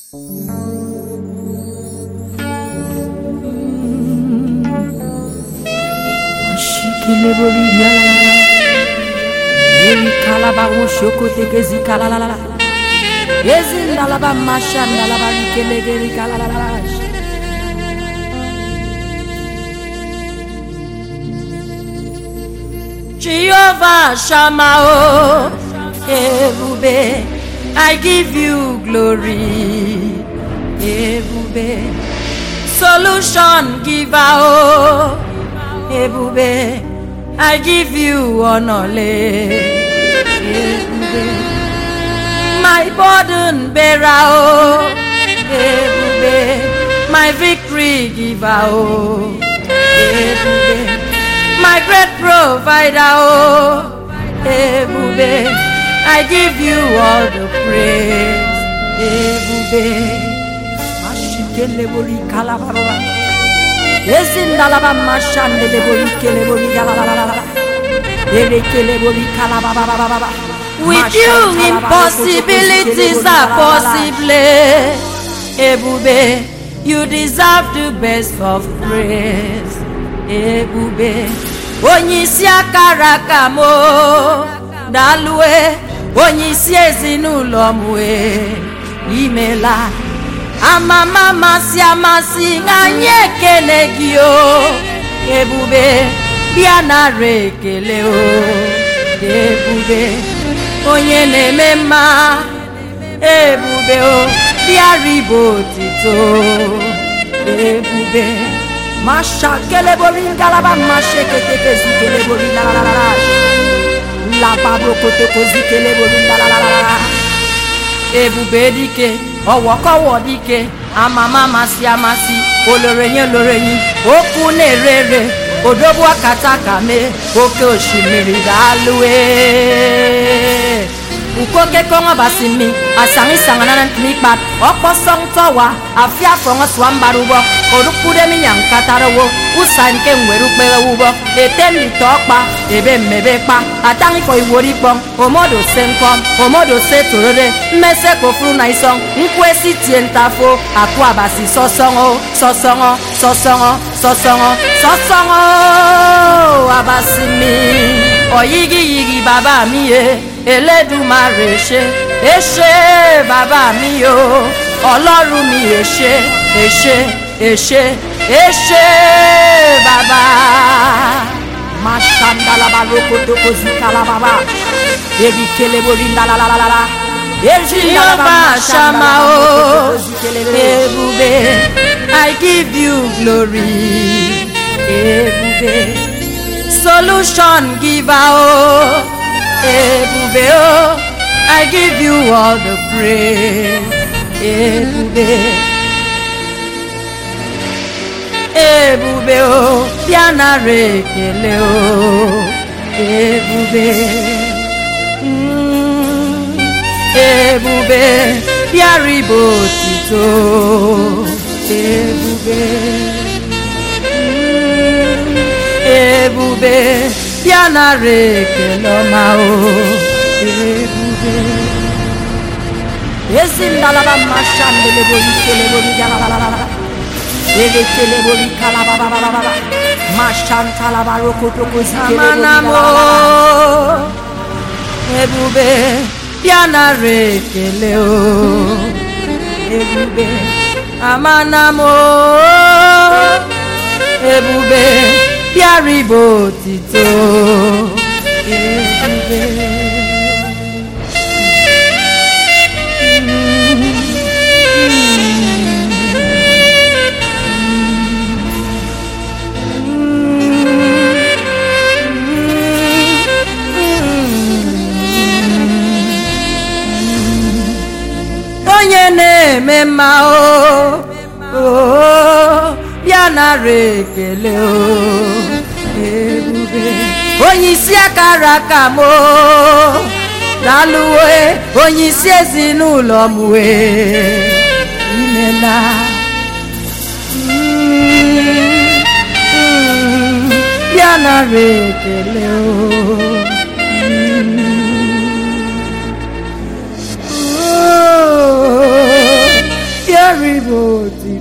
Shikile boli la la la. Eri kalaba wo shokote gezi kala la la la. Ezi ndalaba masha ndalaba rikele geri kala la la la. Jehovah Shammah, Ebube, I give you glory. Ebube, solution giver, oh, Ebube, I give you honor. Ebube, my burden bearer, oh, Ebube, my victory giver, oh, Ebube, my great provider, oh, Ebube, I give you all the praise. Ebube, mashikele boli kalababa, ezindalaba mashandele boli kele boli galalala, erekele boli kalababa. With you, impossibilities are possible. Ebube, you deserve the best of praise. Ebube, onyisi akara kamo dalue, onyisi ezinụlọ mwe imela amama masi amasi nganye ekele gị o. Ebube bịa nara ekele o. Ebube onye na-eme mma, Ebube o bịa ribo otito. Ebube masha kele bori galaba mashe kete zikele bori la la la la la babro kote kozikele bori la la la la. Ebube dike owokowo dike amama masi amasi olorenyin oku nerere odobu akata kame oke oshimiri dalue ukoke kongo basimi asangi sangana nikpat okposong towa afia fongo swambarubo orukude minyankatarawo usanke ngwerukpere ubo etemi tokpa ebe mmebekpa atangi ko iworikpon omodo senkom omodo setorore mmese kofuru na isong nkwesi tientafo aku abasi sosongo abasimi oyigi baba mi ye Elédùmarè eshe baba mi o Ọlọ́run mi eshe baba mashandala barokoto kozikala baba ebi kele bolinda la la la la Jehovah Shammah, Ebube, I give you glory. Ebube, solution giver, oh, Ebube, oh, I give you all the praise. Ebube, oh, piana rekele, oh, Ebube, Ebube, piaribo tito, Ebube, piana rekele mao, Ebube. Ezindalaba mashandele boli kele boli galalala. Eve kele boli kalababa. Mashantala barokoto kozikele boli. Ebube, piana rekele o. Ebube, amanamo. Ebube, piaribo tito. Ebube. Mema oh yana rekele oh Ebube onyisi akara kamo daluwe onyisi ezinụlọ mwe imela yana rekele oh everybody.